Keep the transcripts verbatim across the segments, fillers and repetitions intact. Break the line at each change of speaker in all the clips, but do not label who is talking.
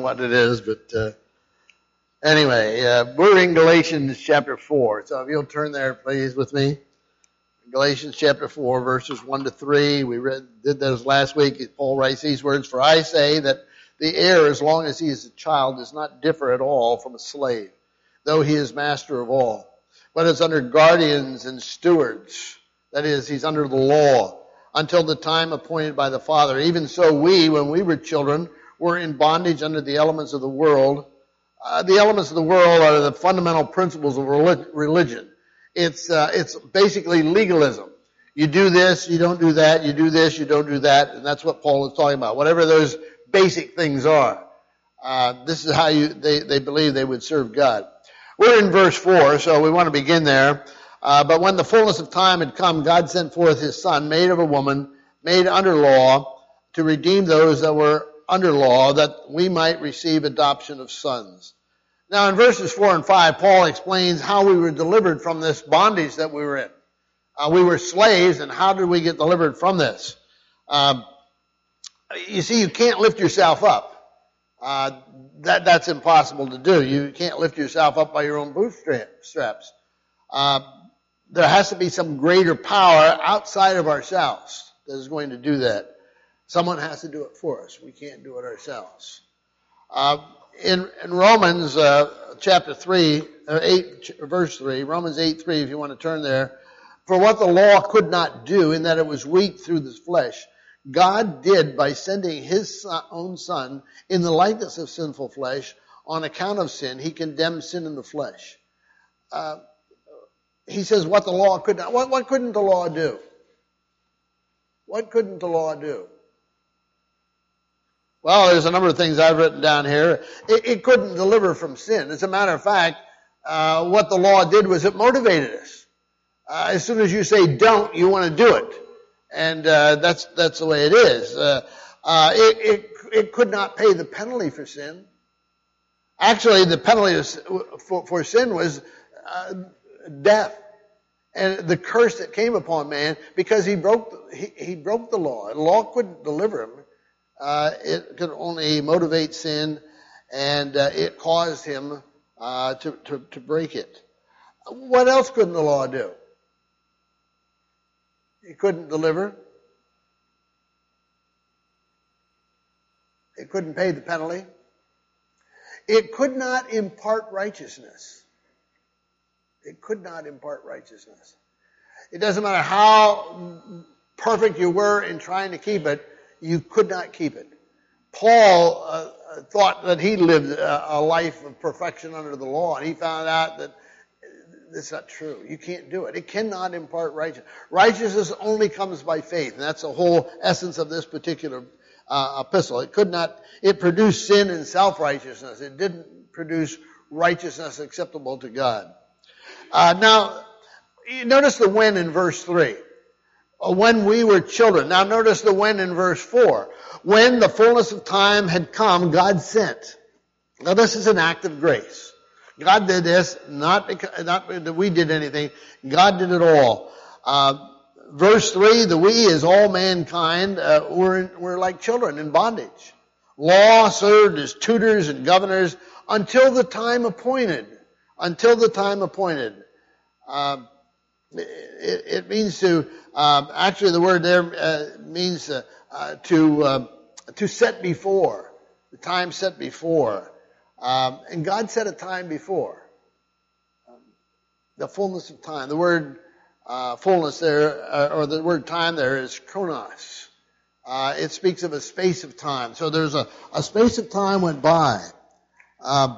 what it is, but uh, anyway, uh, we're in Galatians chapter four. So if you'll turn there, please, with me. Galatians chapter four, verses one to three. We read, did those last week. Paul writes these words, "For I say that the heir, as long as he is a child, does not differ at all from a slave, though he is master of all, but is under guardians and stewards. That is, he's under the law, until the time appointed by the Father. Even so we, when we were children, were in bondage under the elements of the world." Uh, the elements of the world are the fundamental principles of religion. It's uh, it's basically legalism. You do this, you don't do that. You do this, you don't do that. And that's what Paul is talking about. Whatever those basic things are. Uh, this is how you they, they believe they would serve God. We're in verse four, so we want to begin there. Uh, but when the fullness of time had come, God sent forth his Son, made of a woman, made under law, to redeem those that were under law, that we might receive adoption of sons. Now in verses four and five, Paul explains how we were delivered from this bondage that we were in. Uh, we were slaves, and how did we get delivered from this? Um, you see, you can't lift yourself up. Uh, that, that's impossible to do. You can't lift yourself up by your own bootstraps. Uh, there has to be some greater power outside of ourselves that is going to do that. Someone has to do it for us. We can't do it ourselves. Uh, in, in Romans uh, chapter three, uh, eight, verse three, Romans eight three, if you want to turn there. "For what the law could not do, in that it was weak through the flesh, God did by sending his son, own Son in the likeness of sinful flesh. On account of sin, he condemned sin in the flesh." Uh, he says what the law could not. What, what couldn't the law do? What couldn't the law do? Well, there's a number of things I've written down here. It, it couldn't deliver from sin. As a matter of fact, uh, what the law did was it motivated us. Uh, as soon as you say don't, you want to do it. And uh, that's that's the way it is. Uh, uh, it, it, it could not pay the penalty for sin. Actually, the penalty for, for sin was uh, death. And the curse that came upon man because he broke he, he broke the law. The law couldn't deliver him. Uh, it could only motivate sin, and uh, it caused him uh, to, to, to break it. What else couldn't the law do? It couldn't deliver. It couldn't pay the penalty. It could not impart righteousness. It could not impart righteousness. It doesn't matter how perfect you were in trying to keep it, you could not keep it. Paul uh, thought that he lived a, a life of perfection under the law, and he found out that that's not true. You can't do it. It cannot impart righteousness. Righteousness only comes by faith, and that's the whole essence of this particular uh, epistle. It could not, it produced sin and self-righteousness. It didn't produce righteousness acceptable to God. Uh, now, you notice the when in verse three. When we were children. Now notice the when in verse four. When the fullness of time had come, God sent. Now this is an act of grace. God did this, not because, not that we did anything. God did it all. Uh, verse three, the we is all mankind. Uh, we're, we're like children in bondage. Law served as tutors and governors until the time appointed. Until the time appointed. Uh, it, it means to, uh, actually the word there uh, means uh, uh, to uh, to set before. The time set before. Um, and God set a time before. Um, the fullness of time. The word uh, fullness there, uh, or the word time there is chronos. Uh, it speaks of a space of time. So there's a, a space of time went by. Um,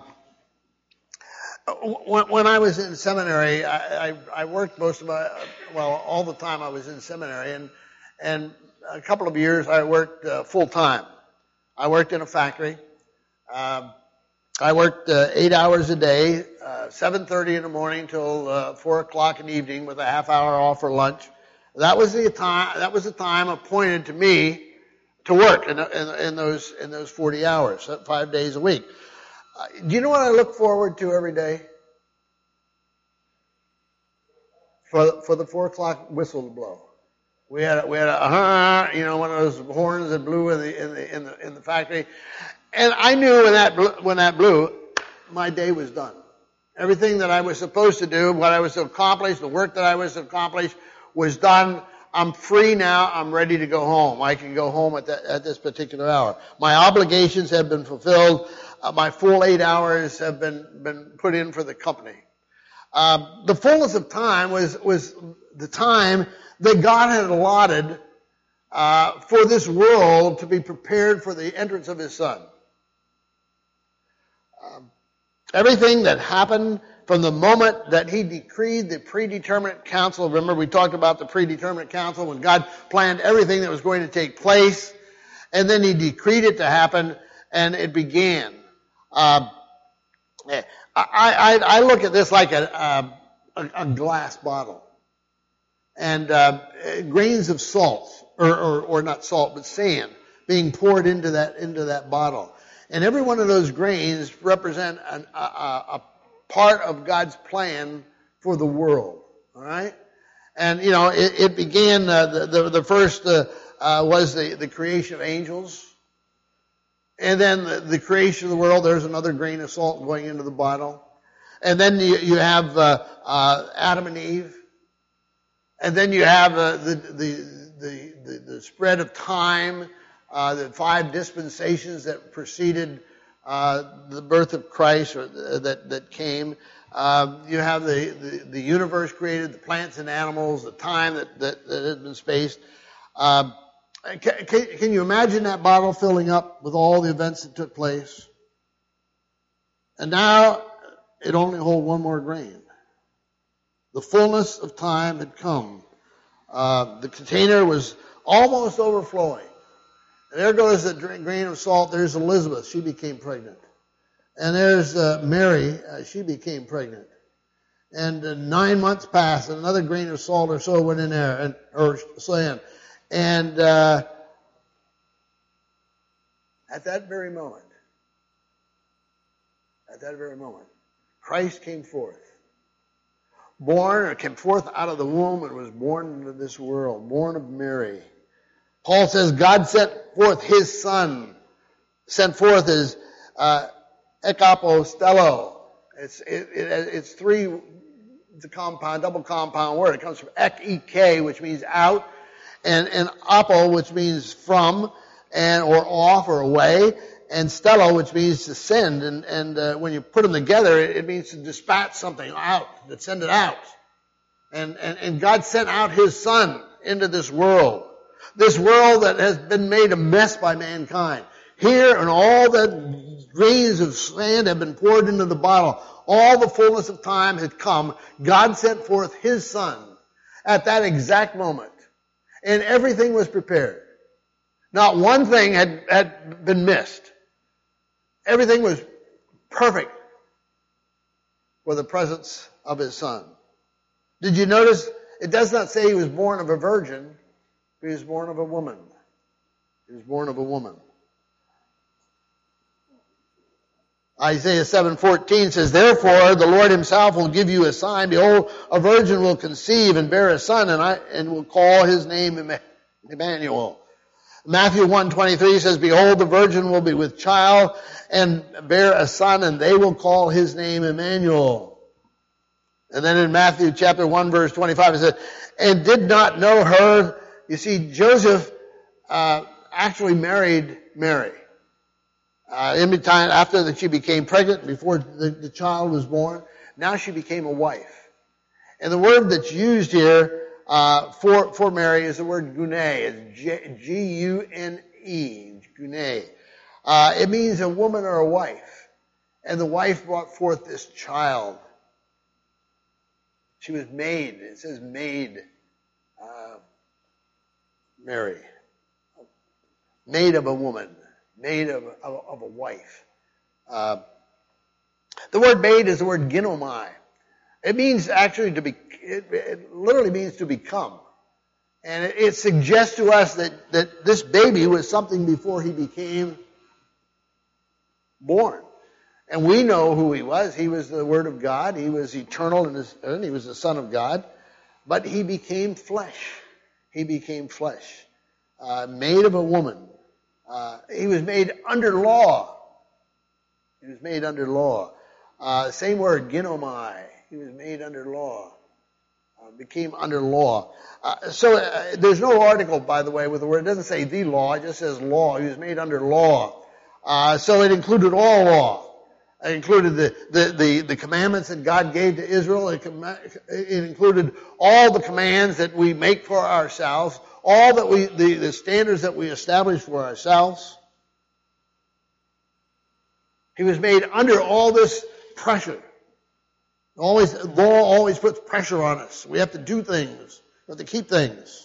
when, when I was in seminary, I, I, I worked most of my, well, all the time I was in seminary, and and a couple of years I worked uh, full time. I worked in a factory. Um, I worked uh, eight hours a day, uh, seven thirty in the morning till uh, four o'clock in the evening, with a half hour off for lunch. That was the time. That was the time appointed to me to work in, in, in those in those forty hours, five days a week. Uh, do you know what I look forward to every day? For for the four o'clock whistle to blow. We had a, we had a uh, you know one of those horns that blew in the in the in the in the factory. And I knew when that blew, when that blew, my day was done. Everything that I was supposed to do, what I was to accomplish, the work that I was to accomplish was done. I'm free now. I'm ready to go home. I can go home at, that, at this particular hour. My obligations have been fulfilled. Uh, my full eight hours have been, been put in for the company. Uh, the fullness of time was, was the time that God had allotted uh, for this world to be prepared for the entrance of His Son. Um, everything that happened from the moment that He decreed the predeterminate counsel. Remember, we talked about the predeterminate counsel when God planned everything that was going to take place, and then He decreed it to happen, and it began. Uh, I, I, I look at this like a, a, a glass bottle, and uh, grains of salt, or, or, or not salt, but sand, being poured into that into that bottle. And every one of those grains represent an, a, a part of God's plan for the world. All right, and you know it, it began. Uh, the, the the first uh, uh, was the the creation of angels, and then the, the creation of the world. There's another grain of salt going into the bottle, and then you, you have uh, uh, Adam and Eve, and then you have uh, the, the the the the spread of time. Uh, the five dispensations that preceded uh, the birth of Christ, or uh, that that came. Uh, you have the, the the universe created, the plants and animals, the time that that, that has been spaced. Uh, can, can, can you imagine that bottle filling up with all the events that took place? And now it only holds one more grain. The fullness of time had come. Uh, the container was almost overflowing. And there goes the grain of salt. There's Elizabeth. She became pregnant. And there's uh, Mary. Uh, she became pregnant. And uh, nine months passed, and another grain of salt or so went in there, and or sand. And uh, at that very moment, at that very moment, Christ came forth. Born, or came forth out of the womb and was born into this world, born of Mary. Paul says God sent forth His Son, sent forth His uh, ekapostello. It's it, it, it's three. It's a compound, double compound word. It comes from ek, ek, which means out, and and apo, which means from, and or off or away, and stello, which means to send. And and uh, when you put them together, it, it means to dispatch something out, to send it out. And and and God sent out His Son into this world. This world that has been made a mess by mankind. Here, and all the grains of sand have been poured into the bottle. All the fullness of time had come. God sent forth His Son at that exact moment. And everything was prepared. Not one thing had, had been missed. Everything was perfect for the presence of His Son. Did you notice? It does not say He was born of a virgin. He was born of a woman. He was born of a woman. Isaiah seven fourteen says, "Therefore the Lord Himself will give you a sign. Behold, a virgin will conceive and bear a son, and I and will call his name Emmanuel." Matthew one twenty-three says, "Behold, the virgin will be with child and bear a son, and they will call his name Emmanuel." And then in Matthew chapter one verse twenty-five it says, "And did not know her." You see, Joseph uh, actually married Mary. Uh, in time, after that she became pregnant, before the, the child was born, now she became a wife. And the word that's used here uh, for for Mary is the word gune. It's G U N E, gune. Uh, it means a woman or a wife. And the wife brought forth this child. She was made. It says made. Uh, Mary, made of a woman, made of, of, of a wife. Uh, the word made is the word ginomai. It means actually to be, it, it literally means to become. And it, it suggests to us that, that this baby was something before he became born. And we know who he was. He was the Word of God. He was eternal in his, he was the Son of God. But he became flesh. He became flesh, uh, made of a woman. Uh, he was made under law. was made under law. Uh, same word, ginomai. He was made under law. Uh, became under law. Uh, so uh, there's no article, by the way, with the word. It doesn't say the law. It just says law. He was made under law. Uh, so it included all law. It included the, the, the, the commandments that God gave to Israel. It, it included all the commands that we make for ourselves, all that we, the, the standards that we establish for ourselves. He was made under all this pressure. Always, law always puts pressure on us. We have to do things. We have to keep things.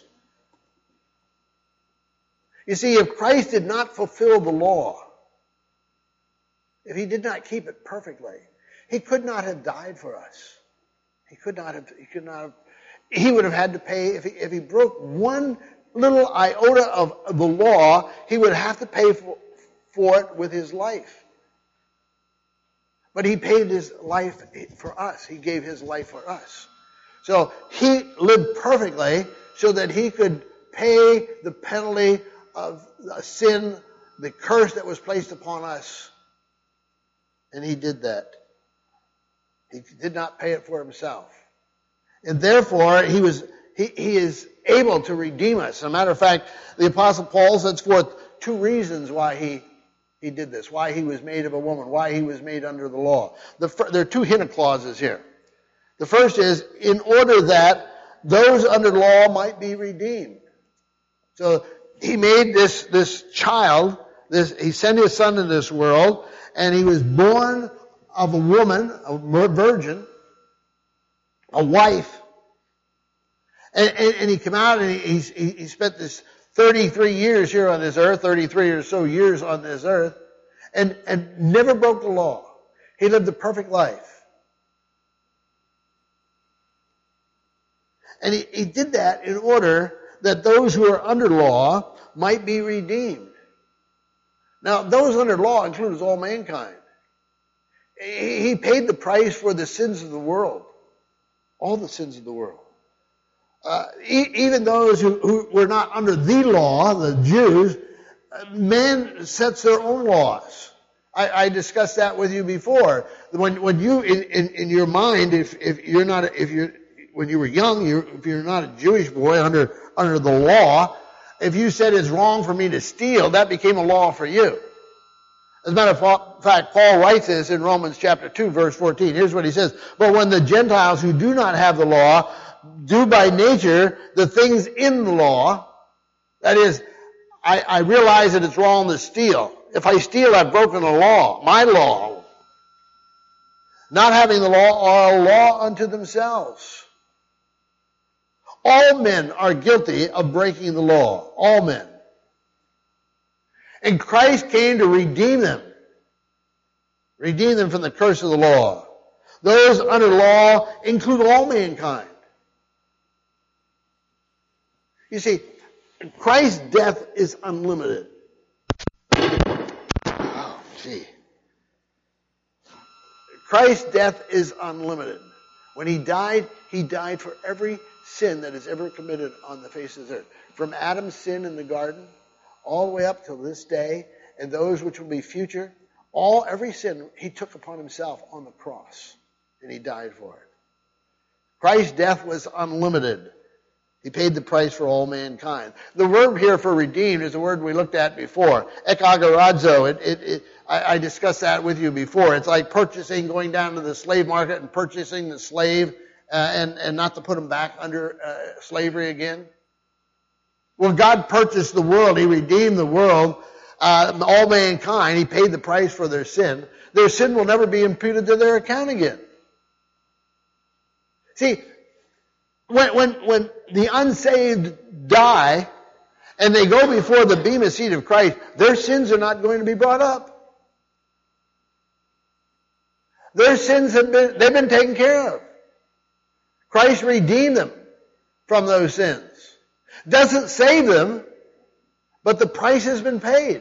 You see, if Christ did not fulfill the law, if he did not keep it perfectly, he could not have died for us. He could not have, he could not have, he would have had to pay, if he, if he broke one little iota of the law, he would have to pay for, for it with his life. But he paid his life for us. He gave his life for us. So he lived perfectly so that he could pay the penalty of the sin, the curse that was placed upon us. And he did that. He did not pay it for himself. And therefore, he was he, he is able to redeem us. As a matter of fact, the Apostle Paul sets forth two reasons why he He did this, why he was made of a woman, why he was made under the law. The, there are two hidden clauses here. The first is, in order that those under law might be redeemed. So he made this, this child, this, he sent his son into this world, and he was born of a woman, a virgin, a wife. And, and, and he came out and he, he, he spent this thirty-three years here on this earth, thirty-three or so years on this earth, and, and never broke the law. He lived a perfect life. And he, he did that in order that those who are under law might be redeemed. Now, those under law includes all mankind. He, he paid the price for the sins of the world. All the sins of the world. Uh, e- even those who, who were not under the law, the Jews, man sets their own laws. I, I discussed that with you before. When, when you, in, in, in your mind, if, if you're not, if you're, when you were young, you're, if you're not a Jewish boy under, under the law, if you said it's wrong for me to steal, that became a law for you. As a matter of fact, Paul writes this in Romans chapter two, verse fourteen. Here's what he says. But when the Gentiles who do not have the law do by nature the things in the law, that is, I, I realize that it's wrong to steal. If I steal, I've broken the law, my law. Not having the law are a law unto themselves. All men are guilty of breaking the law. All men. And Christ came to redeem them. Redeem them from the curse of the law. Those under law include all mankind. You see, Christ's death is unlimited. Oh, gee. Christ's death is unlimited. When he died, he died for every sin that is ever committed on the face of the earth. From Adam's sin in the garden, all the way up till this day, and those which will be future, all, every sin he took upon himself on the cross, and he died for it. Christ's death was unlimited. He paid the price for all mankind. The word here for redeemed is a word we looked at before. Ekagarazo. It, it, it, I, I discussed that with you before. It's like purchasing, going down to the slave market and purchasing the slave uh, and, and not to put him back under uh, slavery again. Well, God purchased the world. He redeemed the world, uh, all mankind. He paid the price for their sin. Their sin will never be imputed to their account again. See, when, when, when the unsaved die and they go before the bema seat of Christ, their sins are not going to be brought up. Their sins have been, they've been taken care of. Christ redeemed them from those sins. Doesn't save them, but the price has been paid.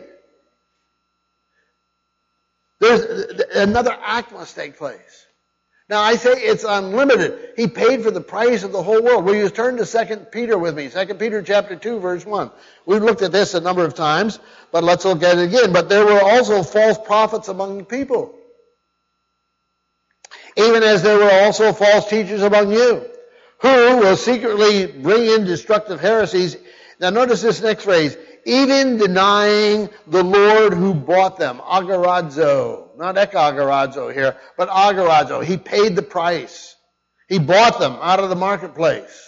There's another act must take place. Now I say it's unlimited. He paid for the price of the whole world. Will you turn to Second Peter with me? Second Peter chapter two, verse one. We've looked at this a number of times, but let's look at it again. But there were also false prophets among the people. even as there were also false teachers among you, who will secretly bring in destructive heresies. Now notice this next phrase, even denying the Lord who bought them, agorazo, not ekagorazo here, but agorazo. He paid the price. He bought them out of the marketplace.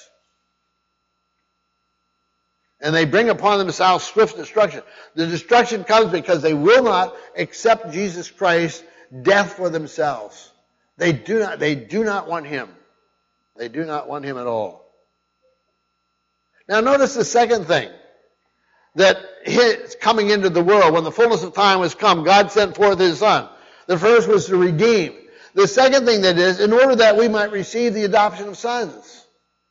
And they bring upon themselves swift destruction. The destruction comes because they will not accept Jesus Christ's death for themselves. They do not, they do not want Him. They do not want Him at all. Now notice the second thing that is coming into the world. When the fullness of time was come, God sent forth His Son. The first was to redeem. The second thing that is, in order that we might receive the adoption of sons.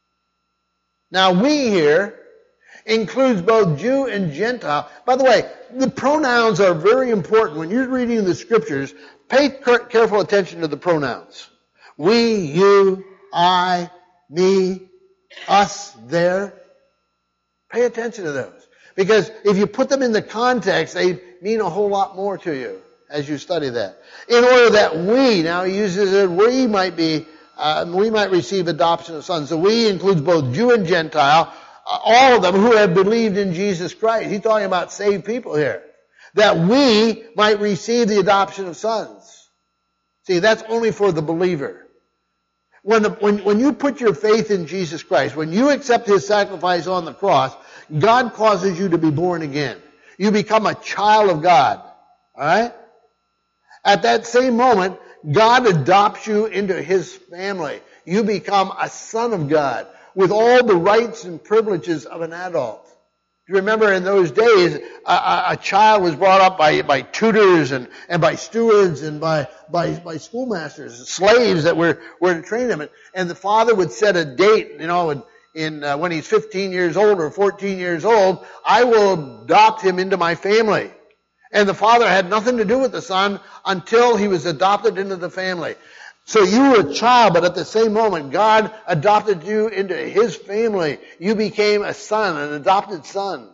Now we here includes both Jew and Gentile. By the way, the pronouns are very important. When you're reading the scriptures, pay careful attention to the pronouns. We, you, I, me, us, there. Pay attention to those. Because if you put them in the context, they mean a whole lot more to you as you study that. In order that we, now he uses it, we might be, uh, we might receive adoption of sons. So we includes both Jew and Gentile, all of them who have believed in Jesus Christ. He's talking about saved people here. That we might receive the adoption of sons. See, that's only for the believer. When, the, when, when you put your faith in Jesus Christ, when you accept His sacrifice on the cross, God causes you to be born again. You become a child of God. Alright? At that same moment, God adopts you into His family. You become a son of God, with all the rights and privileges of an adult. You remember in those days, a, a, a child was brought up by, by tutors and, and by stewards and by, by, by schoolmasters, slaves that were, were to train them. And, and the father would set a date, you know, in, in uh, when he's fifteen years old or fourteen years old, I will adopt him into my family. And the father had nothing to do with the son until he was adopted into the family. So you were a child, but at the same moment, God adopted you into His family. You became a son, an adopted son,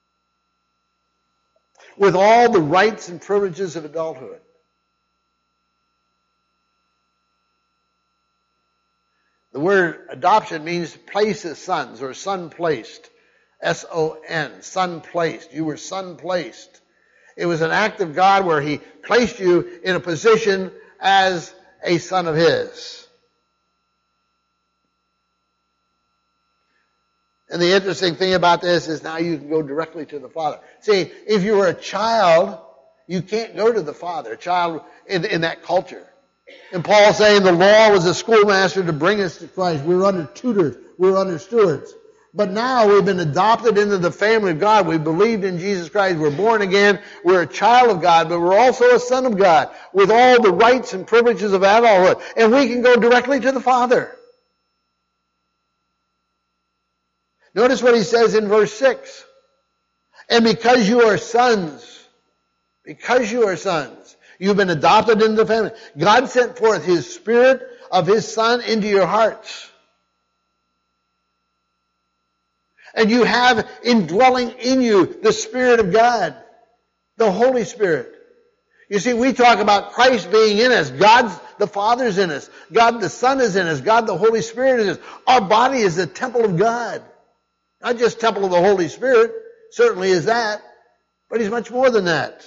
with all the rights and privileges of adulthood. The word adoption means place as sons, or son placed. S O N, son placed. You were son placed. It was an act of God where He placed you in a position as a son of His. And the interesting thing about this is now you can go directly to the Father. See, if you were a child, you can't go to the Father, a child in, in that culture. And Paul's saying the law was a schoolmaster to bring us to Christ. We were under tutors. We were under stewards. But now we've been adopted into the family of God. We believed in Jesus Christ. We're born again. We're a child of God, but we're also a son of God with all the rights and privileges of adulthood. And we can go directly to the Father. Notice what he says in verse six. And because you are sons, because you are sons, you've been adopted into the family. God sent forth His Spirit of His Son into your hearts. And you have indwelling in you the Spirit of God, the Holy Spirit. You see, we talk about Christ being in us. God the Father's in us. God the Son is in us. God the Holy Spirit is in us. Our body is the temple of God. Not just temple of the Holy Spirit. Certainly is that. But He's much more than that.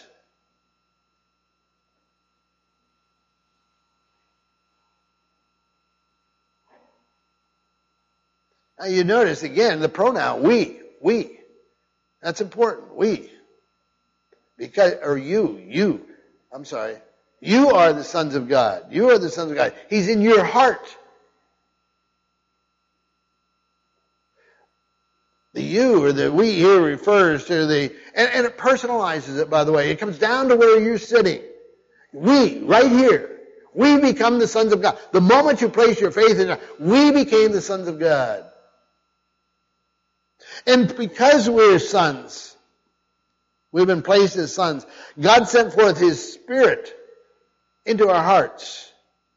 Now you notice again the pronoun we, we. That's important, we. Because, or you, you. I'm sorry. You are the sons of God. You are the sons of God. He's in your heart. The you or the we here refers to the, and, and it personalizes it, by the way. It comes down to where you're sitting. We, right here. We become the sons of God. The moment you place your faith in God, we became the sons of God. And because we're sons, we've been placed as sons, God sent forth His Spirit into our hearts.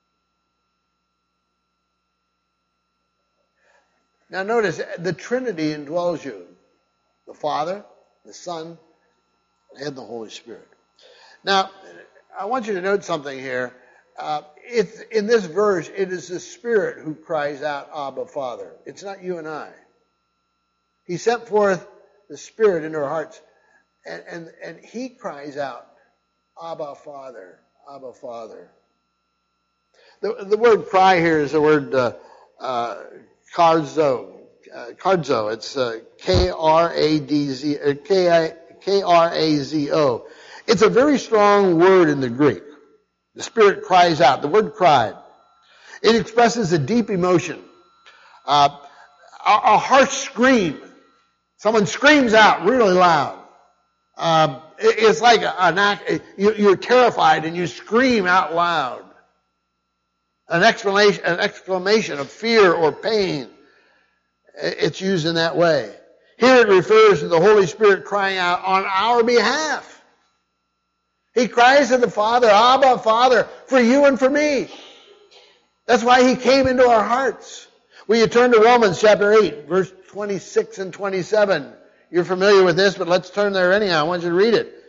Now notice, the Trinity indwells you. The Father, the Son, and the Holy Spirit. Now, I want you to note something here. Uh, it's, in this verse, it is the Spirit who cries out, Abba, Father. It's not you and I. He sent forth the Spirit into our hearts, and, and, and He cries out, Abba, Father, Abba, Father. The, the word cry here is the word uh, uh, karzo. Uh, karzo. It's uh, K R A D Z, uh, K R A Z O. It's a very strong word in the Greek. The Spirit cries out. The word cried. It expresses a deep emotion. Uh, a, a harsh scream. Someone screams out really loud. Uh, it, it's like an act, you, you're terrified and you scream out loud. An exclamation, an exclamation of fear or pain. It's used in that way. Here it refers to the Holy Spirit crying out on our behalf. He cries to the Father, Abba, Father, for you and for me. That's why He came into our hearts. Will you turn to Romans chapter eight, verse twenty-six and twenty-seven. You're familiar with this, but let's turn there anyhow. I want you to read it.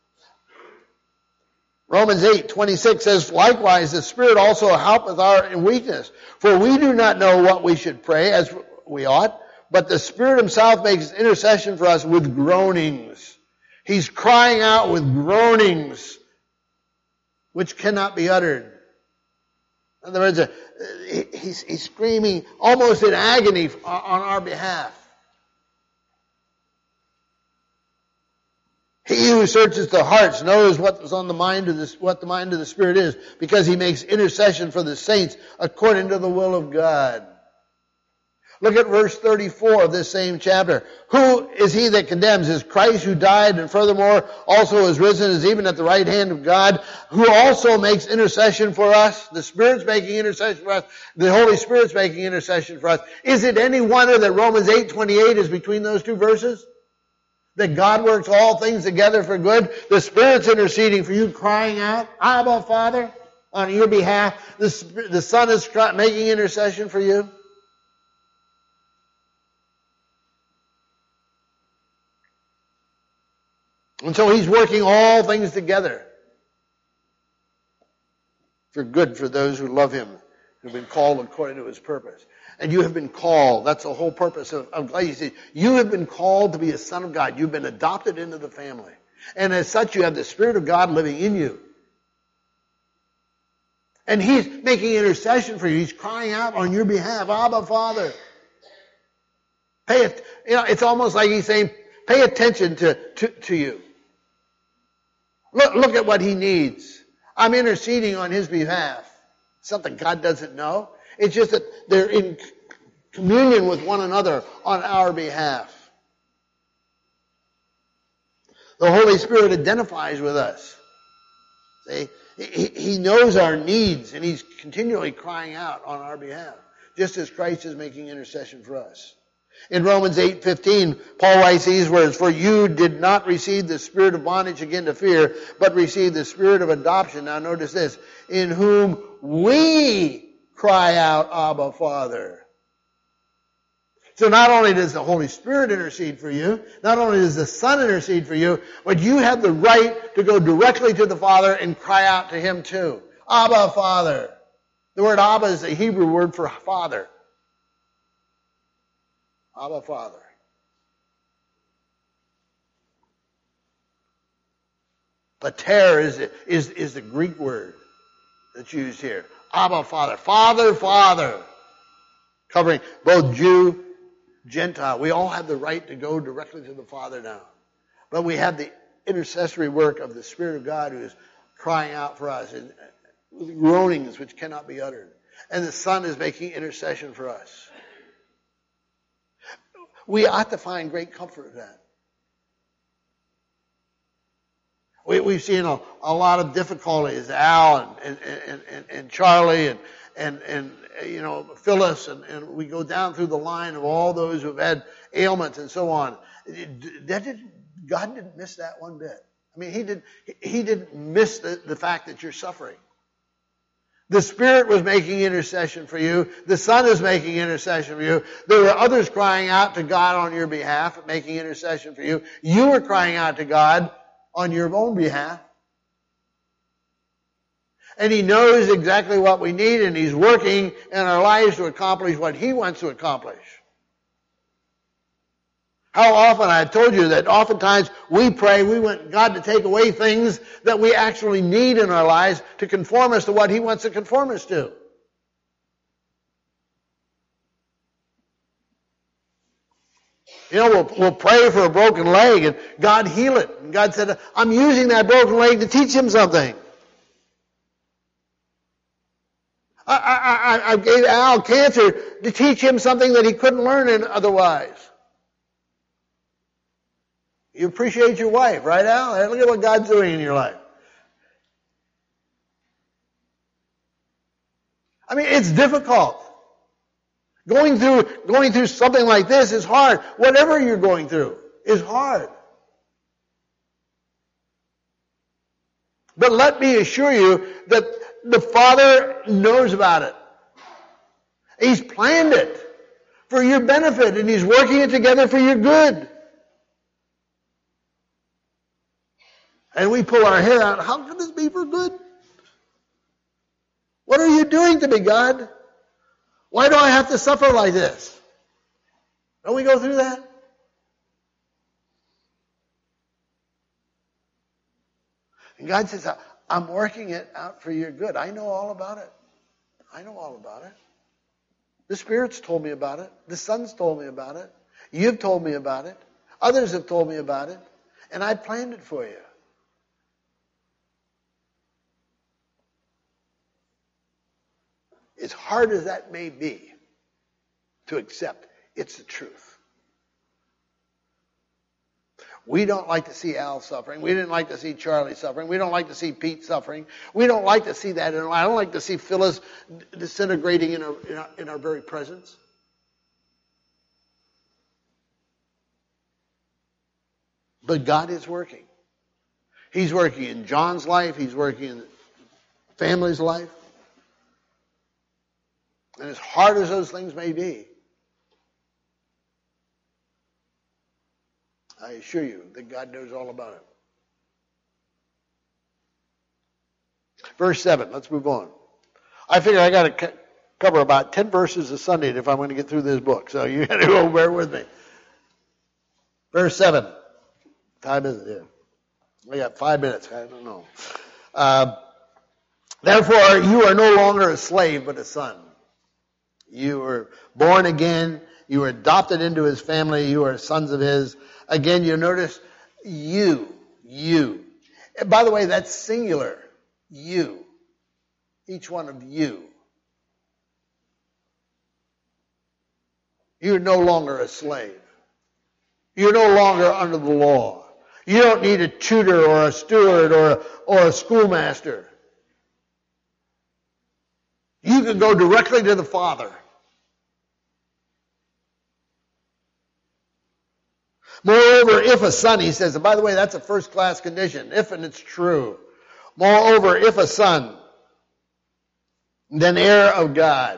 Romans eight, twenty-six says, likewise, the Spirit also helpeth our weakness. For we do not know what we should pray as we ought, but the Spirit Himself makes intercession for us with groanings. He's crying out with groanings which cannot be uttered. In other words, he's, he's screaming almost in agony on our behalf. He who searches the hearts knows what is on the mind of this, what the mind of the Spirit is, because He makes intercession for the saints according to the will of God. Look at verse thirty-four of this same chapter. Who is He that condemns? Is Christ, who died and furthermore also is risen, is even at the right hand of God, who also makes intercession for us. The Spirit's making intercession for us. The Holy Spirit's making intercession for us. Is it any wonder that Romans eight twenty-eight is between those two verses? That God works all things together for good. The Spirit's interceding for you, crying out, Abba, Father, on your behalf. The, the Son is making intercession for you. And so He's working all things together for good for those who love Him, who have been called according to His purpose. And you have been called. That's the whole purpose of, of Galatians. You have been called to be a son of God. You've been adopted into the family. And as such, you have the Spirit of God living in you. And He's making intercession for you. He's crying out on your behalf, Abba, Father. Pay it. You know, it's almost like He's saying, pay attention to, to, to you. Look, look at what He needs. I'm interceding on His behalf. Something God doesn't know. It's just that they're in communion with one another on our behalf. The Holy Spirit identifies with us. See? He, he knows our needs, and He's continually crying out on our behalf, just as Christ is making intercession for us. In Romans eight fifteen, Paul writes these words, for you did not receive the spirit of bondage again to fear, but received the spirit of adoption. Now notice this, in whom we cry out, Abba, Father. So not only does the Holy Spirit intercede for you, not only does the Son intercede for you, but you have the right to go directly to the Father and cry out to Him too. Abba, Father. The word Abba is the Hebrew word for Father. Abba, Father. Pater is, is, is the Greek word that's used here. Abba, Father. Father, Father. Covering both Jew, Gentile. We all have the right to go directly to the Father now. But we have the intercessory work of the Spirit of God who is crying out for us in groanings which cannot be uttered. And the Son is making intercession for us. We ought to find great comfort in that. We, we've seen a, a lot of difficulties. Al and, and, and, and Charlie and, and, and you know, Phyllis, and, and we go down through the line of all those who've had ailments and so on. That didn't, God didn't miss that one bit. I mean, He did. He didn't miss the, the fact that you're suffering. The Spirit was making intercession for you. The Son is making intercession for you. There were others crying out to God on your behalf, making intercession for you. You were crying out to God on your own behalf. And He knows exactly what we need, and He's working in our lives to accomplish what He wants to accomplish. How often, I've told you that oftentimes we pray, we want God to take away things that we actually need in our lives to conform us to what He wants to conform us to. You know, we'll, we'll pray for a broken leg and God heal it. And God said, I'm using that broken leg to teach him something. I, I, I, I gave Al cancer to teach him something that he couldn't learn in otherwise. You appreciate your wife, right, Al? Look at what God's doing in your life. I mean, it's difficult. Going through, going through something like this is hard. Whatever you're going through is hard. But let me assure you that the Father knows about it. He's planned it for your benefit, and He's working it together for your good. And we pull our hair out. How can this be for good? What are you doing to me, God? Why do I have to suffer like this? Don't we go through that? And God says, I'm working it out for your good. I know all about it. I know all about it. The Spirit's told me about it. The Son's told me about it. You've told me about it. Others have told me about it. And I planned it for you. As hard as that may be to accept, it's the truth. We don't like to see Al suffering. We didn't like to see Charlie suffering. We don't like to see Pete suffering. We don't like to see that. I don't like to see Phyllis disintegrating in our, in our, in our very presence. But God is working. He's working in John's life. He's working in the family's life. And as hard as those things may be, I assure you that God knows all about it. Verse seven, let's move on. I figure I got to cover about ten verses a Sunday if I'm going to get through this book. So you got to go bear with me. Verse seven. Time is it? Yeah. I got five minutes. I don't know. Uh, Therefore, you are no longer a slave, but a son. You were born again. You were adopted into His family. You are sons of His. Again, you notice you, you. And by the way, that's singular. You. Each one of you. You're no longer a slave. You're no longer under the law. You don't need a tutor or a steward or a, or a schoolmaster. You can go directly to the Father. Moreover, if a son, he says, and by the way, that's a first-class condition, if and it's true. Moreover, if a son, then heir of God.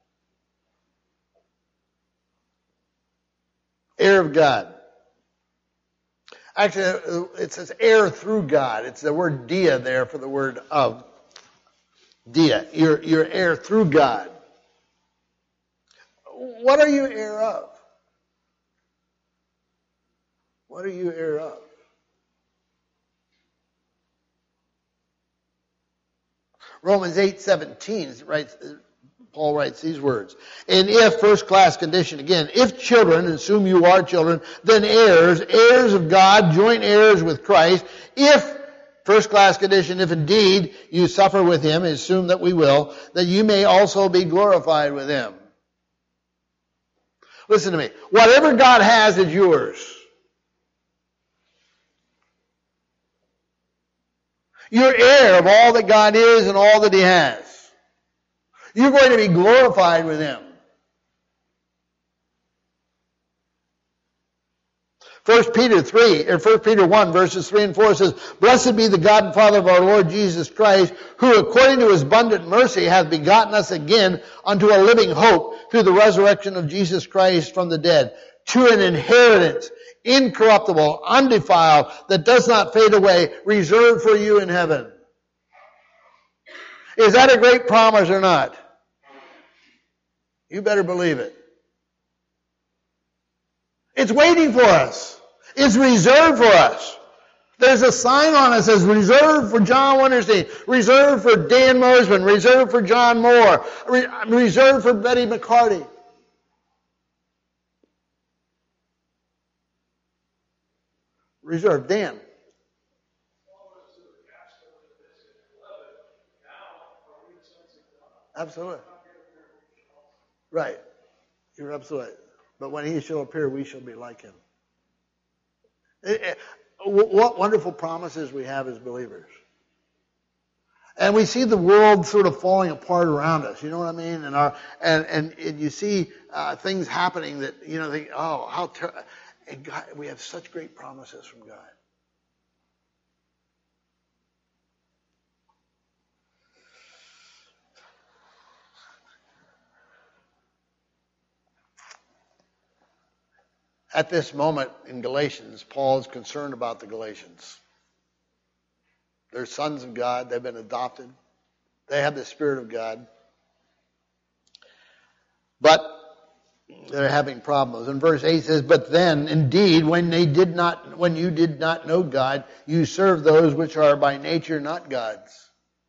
Heir of God. Actually, it says heir through God. It's the word dia there for the word of. Dia. You're, you're heir through God. What are you heir of? What are you heir of? Romans eight seventeen writes, Paul writes these words. And if, first class condition again, if children, assume you are children, then heirs, heirs of God, joint heirs with Christ. If, first class condition, if indeed you suffer with Him, assume that we will, that you may also be glorified with Him. Listen to me. Whatever God has is yours. You're heir of all that God is and all that He has. You're going to be glorified with Him. First Peter three, or First Peter one, verses three and four says, Blessed be the God and Father of our Lord Jesus Christ, who according to His abundant mercy hath begotten us again unto a living hope through the resurrection of Jesus Christ from the dead, to an inheritance incorruptible, undefiled, that does not fade away, reserved for you in heaven. Is that a great promise or not? You better believe it. It's waiting for us. It's reserved for us. There's a sign on it that says reserved for John Winterstein, reserved for Dan Mosman, reserved for John Moore, re- reserved for Betty McCarty. Reserved. Dan. Absolutely. Right. You're absolutely right. But when he shall appear, we shall be like him. It, it, what wonderful promises we have as believers. And we see the world sort of falling apart around us. You know what I mean? And our and and, and you see uh, things happening that you know. Think, oh, how ter- and God, we have such great promises from God. At this moment in Galatians, Paul is concerned about the Galatians. They're sons of God. They've been adopted. They have the Spirit of God. But they're having problems. And verse eight says, but then, indeed, when they did not, when you did not know God, you served those which are by nature not God's.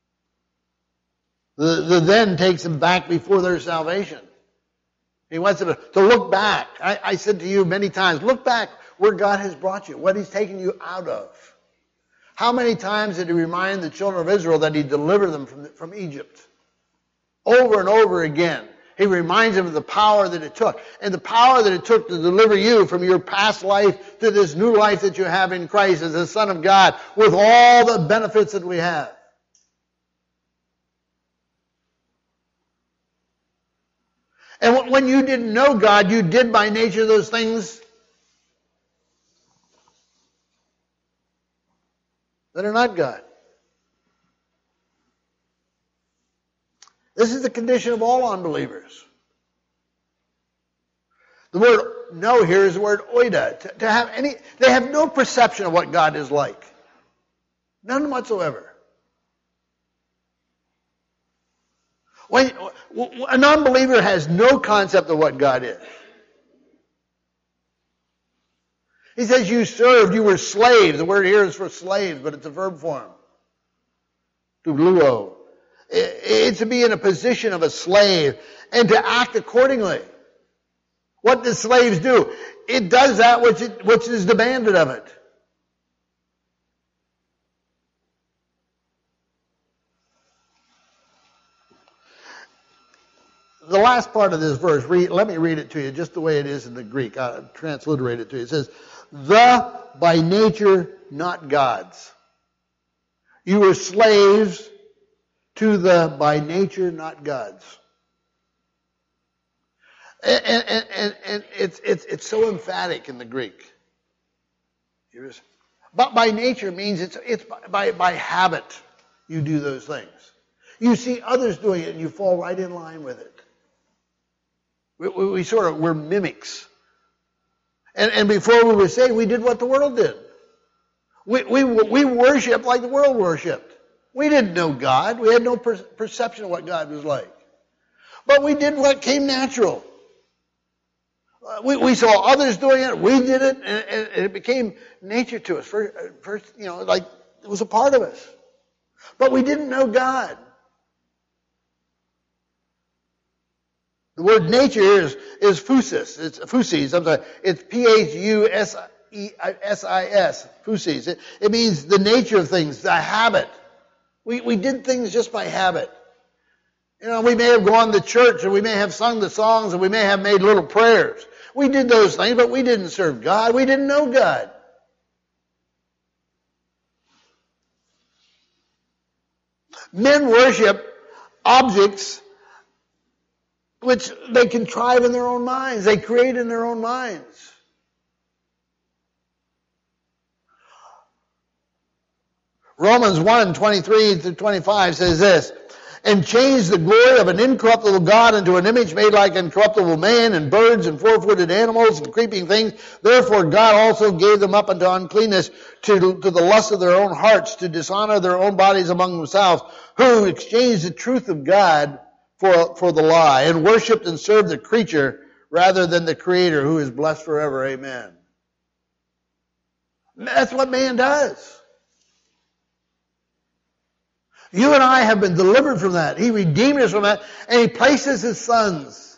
The, the then takes them back before their salvation. He wants them to, to look back. I, I said to you many times, look back where God has brought you, what he's taken you out of. How many times did he remind the children of Israel that he delivered them from, from Egypt? Over and over again. He reminds them of the power that it took. And the power that it took to deliver you from your past life to this new life that you have in Christ as a son of God with all the benefits that we have. And when you didn't know God, you did by nature those things that are not God. This is the condition of all unbelievers. The word know here is the word oida. To, to have any, they have no perception of what God is like. None whatsoever. When, a non-believer has no concept of what God is. He says you served, you were slaves. The word here is for slaves, but it's a verb form. To luo. It's to be in a position of a slave and to act accordingly. What do slaves do? It does that which, it, which is demanded of it. The last part of this verse, read, let me read it to you just the way it is in the Greek. I'll transliterate it to you. It says, the by nature not God's. You were slaves to the by nature not God's. And, and, and, and it's, it's, it's so emphatic in the Greek. But by nature means it's, it's by, by habit you do those things. You see others doing it and you fall right in line with it. We, we, we sort of, we're mimics. And, and before we were saved, we did what the world did. We, we, we worshiped like the world worshipped. We didn't know God. We had no per- perception of what God was like. But we did what came natural. Uh, we, we saw others doing it. We did it, and, and, and it became nature to us. First, first, you know, like it was a part of us. But we didn't know God. The word nature is, is phusis. It's phusis. I'm sorry. It's P H U S I S. Phusis. It, it means the nature of things, the habit. We, we did things just by habit. You know, we may have gone to church and we may have sung the songs and we may have made little prayers. We did those things, but we didn't serve God. We didn't know God. Men worship objects which they contrive in their own minds. They create in their own minds. Romans one, twenty-three through twenty-five says this, and changed the glory of an incorruptible God into an image made like incorruptible man, and birds and four-footed animals and creeping things. Therefore God also gave them up unto uncleanness to, to the lust of their own hearts, to dishonor their own bodies among themselves, who exchanged the truth of God for, for the lie, and worshipped and served the creature rather than the Creator, who is blessed forever. Amen. That's what man does. You and I have been delivered from that. He redeemed us from that, and He places His sons.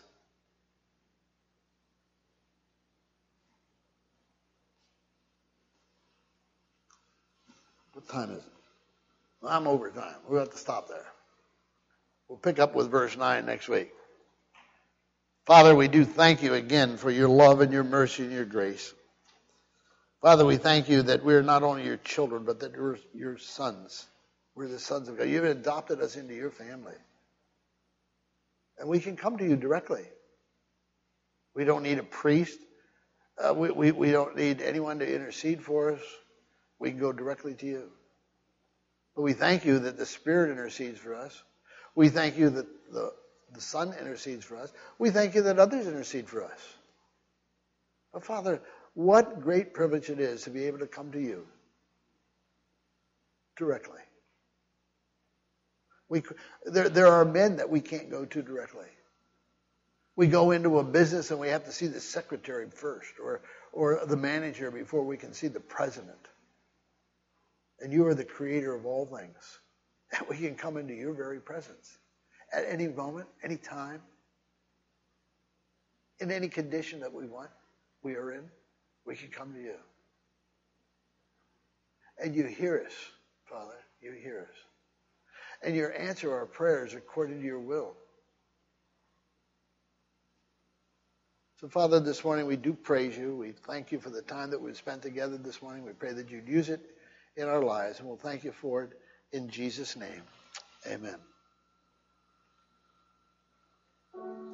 What time is it? Well, I'm over time. We'll have to stop there. We'll pick up with verse nine next week. Father, we do thank you again for your love and your mercy and your grace. Father, we thank you that we're not only your children, but that we're your sons. We're the sons of God. You've adopted us into your family. And we can come to you directly. We don't need a priest. Uh, we, we, we don't need anyone to intercede for us. We can go directly to you. But we thank you that the Spirit intercedes for us. We thank you that the, the Son intercedes for us. We thank you that others intercede for us. But Father, what great privilege it is to be able to come to you directly. We, there, there are men that we can't go to directly. We go into a business and we have to see the secretary first, or, or the manager before we can see the president. And you are the creator of all things. And we can come into your very presence at any moment, any time, in any condition that we want, we are in. We can come to you. And you hear us, Father. You hear us. And you answer our prayers according to your will. So, Father, this morning we do praise you. We thank you for the time that we've spent together this morning. We pray that you'd use it in our lives, and we'll thank you for it in Jesus' name. Amen.